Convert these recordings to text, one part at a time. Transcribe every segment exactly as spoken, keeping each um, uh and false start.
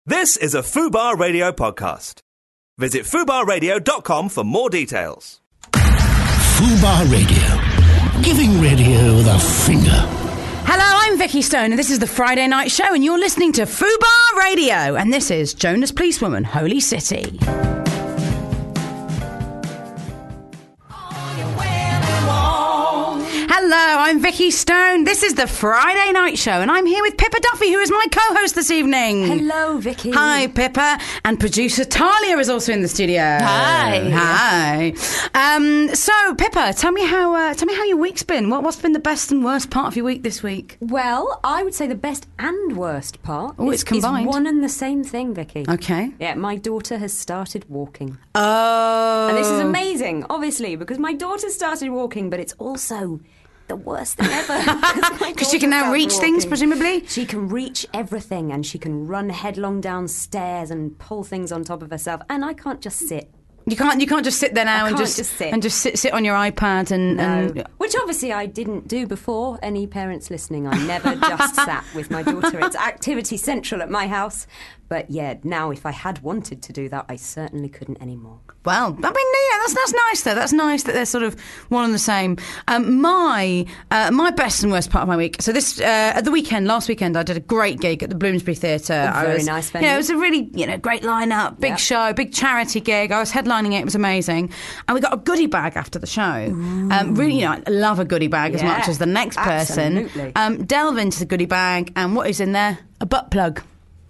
This is a Fubar Radio podcast. Visit fubar radio dot com for more details. Fubar Radio, giving radio the finger. Hello, I'm Vicky Stone, and this is the Friday Night Show, and you're listening to Fubar Radio, and this is Jonas Policewoman, Holy City. Hello, I'm Vicky Stone. This is the Friday Night Show, and I'm here with Pippa Duffy, who is my co-host this evening. Hello, Vicky. Hi, Pippa. And producer Talia is also in the studio. Hi. Hi. Um, so, Pippa, tell me how uh, tell me how your week's been. What, what's been the best and worst part of your week this week? Well, I would say the best and worst part Oh, is, it's combined. is one and the same thing, Vicky. Okay. Yeah, my daughter has started walking. Oh. And this is amazing, obviously, because my daughter started walking, but it's also the worst thing ever. Because she can now reach walking. things, presumably? She can reach everything, and she can run headlong downstairs and pull things on top of herself, and I can't just sit. You can't. You can't just sit there now I and can't just, just sit. and just sit sit on your iPad and, No. and Which obviously I didn't do before. Any parents listening, I never just sat with my daughter. It's activity central at my house. But yeah, now if I had wanted to do that, I certainly couldn't anymore. Well, I mean, yeah, that's that's nice though. That's nice that they're sort of one and the same. Um, my uh, my best and worst part of my week. So this uh, at the weekend, last weekend, I did a great gig at the Bloomsbury Theatre. Oh, very I was, nice venue. You know, it was a really you know great lineup, big Yep. show, big charity gig. I was headlining it. It was amazing, and we got a goodie bag after the show. Um, really, you know, I love a goodie bag as Yeah, much as the next person. absolutely. Um, delve into the goodie bag, and what is in there? A butt plug.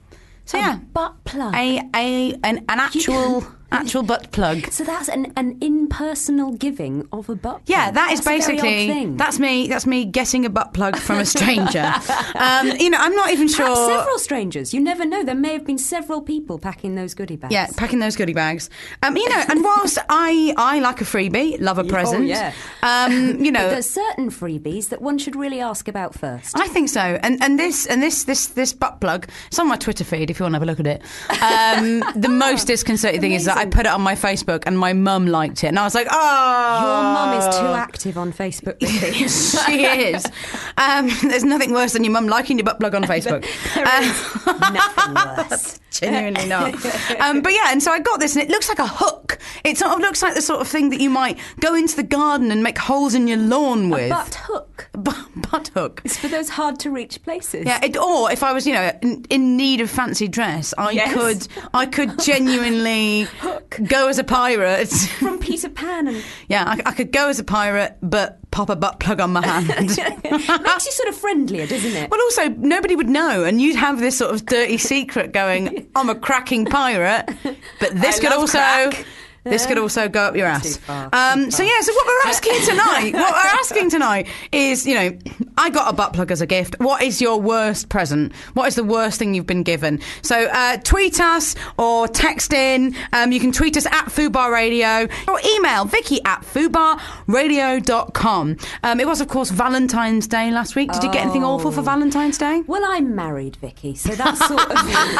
So A yeah, butt plug. a a an, an actual actual butt plug. So that's an, an impersonal giving of a butt plug. Yeah, that is That's a very odd basically thing. that's me. That's me getting a butt plug from a stranger. um, you know, I'm not even sure. Perhaps several strangers. You never know. There may have been several people packing those goodie bags. Yeah, packing those goodie bags. Um, you know, and whilst I I like a freebie, love a present. Oh, yeah. Um, you know, But there's certain freebies that one should really ask about first. I think so. And and this and this this this butt plug. It's on my Twitter feed if you want to have a look at it. Um, the most disconcerting thing is that I Amazing. put it on my Facebook and my mum liked it, and I was like, oh, Your mum is too active on Facebook, Vicky. She is. Um, there's nothing worse than your mum liking your butt plug on Facebook. There is nothing worse. Genuinely not. Um, but yeah, and so I got this, and it looks like a hook. It sort of looks like the sort of thing that you might go into the garden and make holes in your lawn with. Butt hook. Bu- butt hook. It's for those hard-to-reach places. Yeah, it, or if I was, you know, in, in need of fancy dress, I Yes. could, I could genuinely go as a pirate. From Peter Pan. And Yeah, I, I could go as a pirate, but pop a butt plug on my hand. makes you sort of friendlier, doesn't it? Well, also, nobody would know, and you'd have this sort of dirty secret going, I'm a cracking pirate, but this I could love also... crack. This could also go up your Too ass. far, Um, too so far. yeah, so what we're asking tonight, what we're asking tonight is, you know, I got a butt plug as a gift. What is your worst present? What is the worst thing you've been given? So uh, tweet us or text in. Um, you can tweet us at Fubar Radio or email Vicky at fubar radio dot com. Um, it was, of course, Valentine's Day last week. Did you get anything awful for Valentine's Day? Well, I'm married, Vicky, so that's sort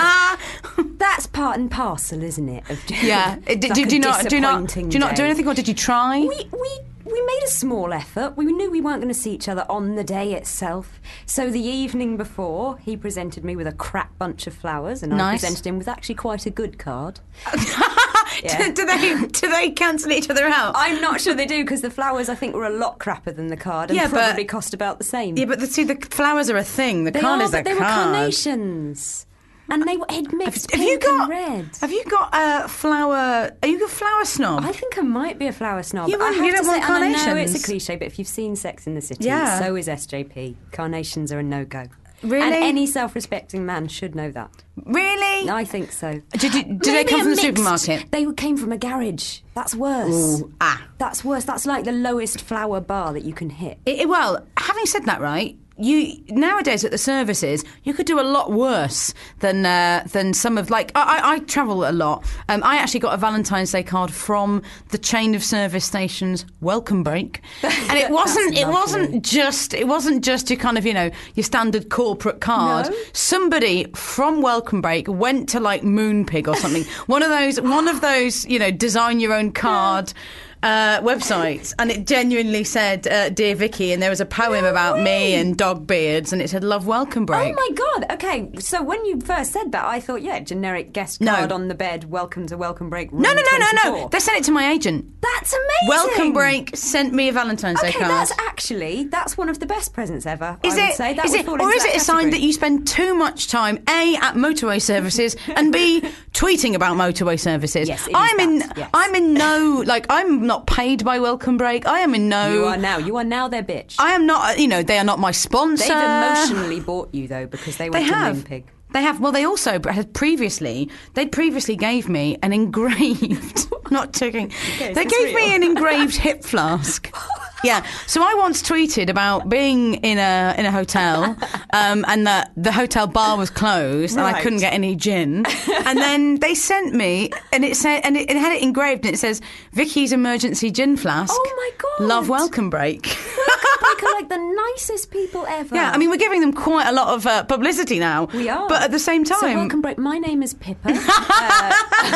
of... that's part and parcel, isn't it? Of Yeah. It's Did, like did a you not? Do you not? Do disappointing you not do day. anything, or did you try? We, we, we made a small effort. We knew we weren't going to see each other on the day itself. So the evening before, he presented me with a crap bunch of flowers, and I Nice. presented him with actually quite a good card. do, do they do they cancel each other out? I'm not sure they do, because the flowers, I think, were a lot crapper than the card, and Yeah, but- probably cost about the same. Yeah, but the, see, the flowers are a thing. The they card are, is but a they card. were carnations. And they were had mixed Have pink you got? and red. Have you got a flower? Are you a flower snob? I think I might be a flower snob. You I want- have you don't to say, want and I know carnations? it's a cliche, but if you've seen Sex in the City, Yeah. so is S J P. Carnations are a no-go. Really? And any self-respecting man should know that. Really? I think so. Did you, do they Maybe come a from the mixed- supermarket? They came from a garage. That's worse. Ooh, ah. That's worse. That's like the lowest flower bar that you can hit. It, it- well, having said that, right? You nowadays at the services, you could do a lot worse than uh, than some of like I, I, I travel a lot. Um, I actually got a Valentine's Day card from the chain of service stations Welcome Break, and it wasn't it lovely. wasn't just it wasn't just your kind of you know your standard corporate card. No? Somebody from Welcome Break went to like Moonpig or something. one of those one of those you know design your own card. uh, websites, and it genuinely said, uh, "Dear Vicky," and there was a poem No about way. me and dog beards, and it said, "Love welcome break." Oh my God! Okay, so when you first said that, I thought, yeah, generic guest No. card on the bed. Welcome to Welcome Break. No, no, no, no, no. twenty-four. They sent it to my agent. That's amazing. Welcome break sent me a Valentine's Day Okay, card. that's actually that's one of the best presents ever. Is I would it? say that is would it? fall Or into is it that a sign category. that you spend too much time A at motorway services and B tweeting about motorway services? Yes, it is I'm in. that, yes. I'm in no. Like I'm not paid by Welcome Break. I am in no. You are now. You are now their bitch. I am not. You know, they are not my sponsor. They've emotionally bought you though because they They went to have. Limpig. They have. Well, they also had previously. They previously gave me an engraved. Not joking. Okay, is they this gave me real? an engraved hip flask. Yeah. So I once tweeted about being in a in a hotel, um, and that the hotel bar was closed, and I Right. couldn't get any gin. And then they sent me, and it said, and it, it had it engraved, and it says, "Vicky's emergency gin flask. Oh my God. Love welcome break." Like, are like the nicest people ever. Yeah, I mean, we're giving them quite a lot of uh, publicity now. We are. But at the same time... So welcome break. My name is Pippa. uh,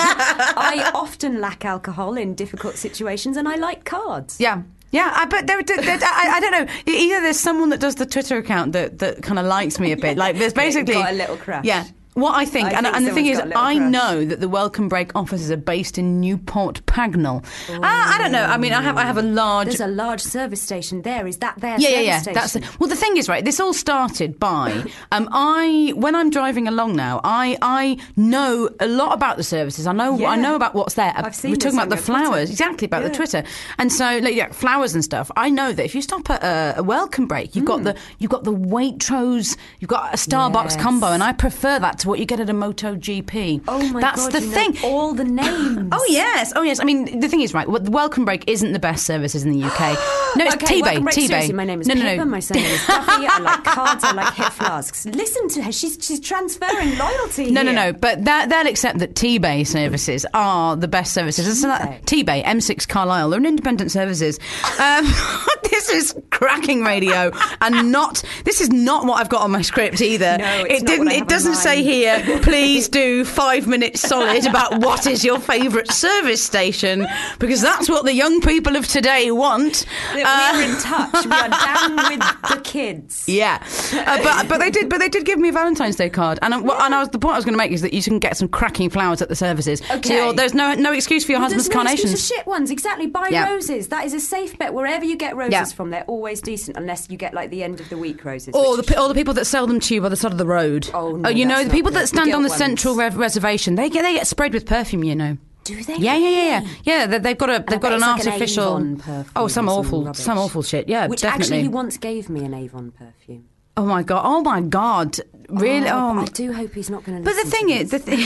I often lack alcohol in difficult situations, and I like cards. Yeah. Yeah, I, but there, there, there, I, I don't know. Either there's someone that does the Twitter account that, that kind of likes me a bit. Like, there's basically... Got a little crush. Yeah. What I think, I and, think and the thing is, someone's got a I little crush. know that the Welcome Break offices are based in Newport Pagnell. Uh, I don't know. I mean, I have I have a large... There's a large service station there. Is that their Yeah, yeah, service yeah. station? That's the, well. The thing is, right. This all started by um, I when I'm driving along now. I I know a lot about the services. I know Yeah. I know about what's there. I've seen We're talking this about on the your Twitter. flowers, exactly about the Yeah. Twitter. And so, like, yeah, flowers and stuff. I know that if you stop at a, a Welcome Break, you've got the you've got the Waitrose, you've got a Starbucks Yes. combo, and I prefer that to what you get at a MotoGP. Oh my That's God, the you know thing. all the names. Oh yes, oh yes. I mean, the thing is, right. What the Welcome Break isn't the best services in the U K. No, it's Okay, T-Bay. welcome break. T-Bay. Seriously, my name is no, no, Pippa. no. My surname is Duffy. I like cards. I like hip flasks. Listen to her. She's she's transferring loyalty. No, no, here. no. But that, they'll accept that T-Bay services are the best services. So that- T-Bay, M six Carlisle, they're independent services. Um, this is cracking radio, and not. This is not what I've got on my script either. No, it's it not didn't. what I It have doesn't on say mine. here. Please do five minutes solid about what is your favourite service station, because that's what the young people of today want. We're Uh, in touch. We are down with the kids. Yeah, uh, but but they did but they did give me a Valentine's Day card, and I, well, and I was the point I was going to make is that you can get some cracking flowers at the services. So Okay. you're- there's no no excuse for your Well, husband's there's no carnations. excuse for shit ones. Exactly. Buy Yeah. roses. That is a safe bet. Wherever you get roses Yeah. from, they're always decent, unless you get like the end of the week roses. Or the which- pe- or the people that sell them to you by the side of the road. Oh, no, you know that's the not people good. that stand The on the gilt central ones. re- reservation. They get they get sprayed with perfume. You know. Do they? Yeah, yeah, yeah, yeah. really? Yeah, they, they've got a they've I got bet an it's like an artificial. Avon perfume oh, or some some awful rubbish. some awful shit. Yeah, Which definitely. actually he once gave me an Avon perfume. oh my god! Oh my god! Really? Oh, Oh. but I do hope he's not going to. But the thing is, the thing.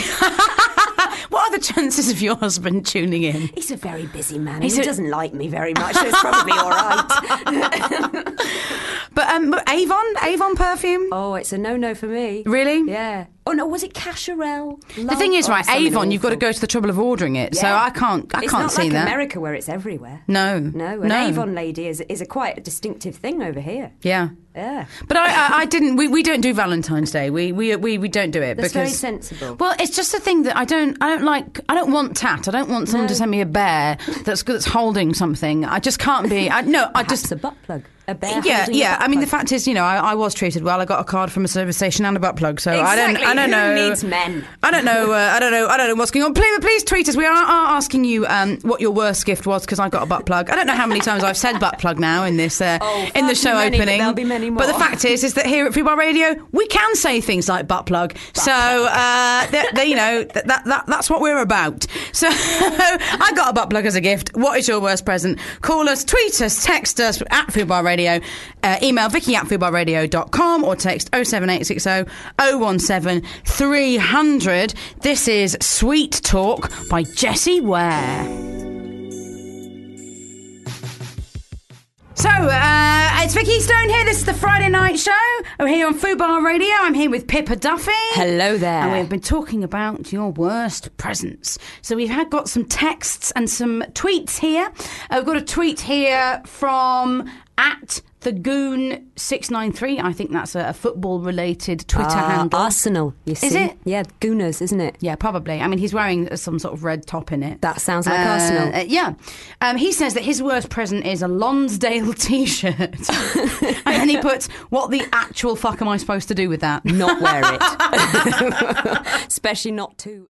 What are the chances of your husband tuning in? he's a very busy man. He's he a- doesn't like me very much, so it's probably all right. But um, but Avon, Avon perfume. Oh, it's a no-no for me. Really? Yeah. Oh no, was it Cacharel? The thing is, right, Avon, you've got to go to the trouble of ordering it. So I can't, I it's can't not see like that. America where it's everywhere. No, No, an no. Avon lady is is a quite a distinctive thing over here. Yeah. Yeah. But I, I, I didn't. We, we don't do Valentine's Day. We we we, we don't do it That's because very sensible. Well, it's just a thing that I don't. I don't like. I don't want tat. I don't want someone No. to send me a bear that's that's holding something. I just can't be. I, no, I Perhaps just. a butt plug. A bear Yeah, holding a yeah. butt I mean, the plug. fact is, you know, I, I was treated well. I got a card from a service station and a butt plug. So I don't. Exactly. I don't Who know. needs men? I don't know. Uh, I don't know. I don't know what's going on. Please, please tweet us. We are, are asking you um, what your worst gift was because I got a butt plug. I don't know how many times I've said butt plug now in this uh, Oh, in the far show too many, but opening. there'll be many But the more. fact is, is that here at Free Bar Radio, we can say things like butt plug. so uh, they, they, you know that, that, that that's what we're about. So I got a butt plug as a gift. What is your worst present? Call us, tweet us, text us at Free Bar Radio, uh, email Vicky at free bar radio dot com or text oh seven eight six oh oh one seven three hundred. This is Sweet Talk by Jessie Ware. So, uh, it's Vicky Stone here. This is the Friday night show. We're here on Fubar Radio. I'm here with Pippa Duffy. Hello there. And we've been talking about your worst presents. So we've had got some texts and some tweets here. Uh, we've got a tweet here from at the Goon six nine three, I think that's a, a football-related Twitter Ah, handle. Arsenal, you see. Is it? Yeah, Gooners, isn't it? Yeah, probably. I mean, he's wearing some sort of red top in it. That sounds like Uh, Arsenal. uh, yeah. Um, he says that his worst present is a Lonsdale T-shirt. And then he puts, what the actual fuck am I supposed to do with that? Not wear it. Especially not to...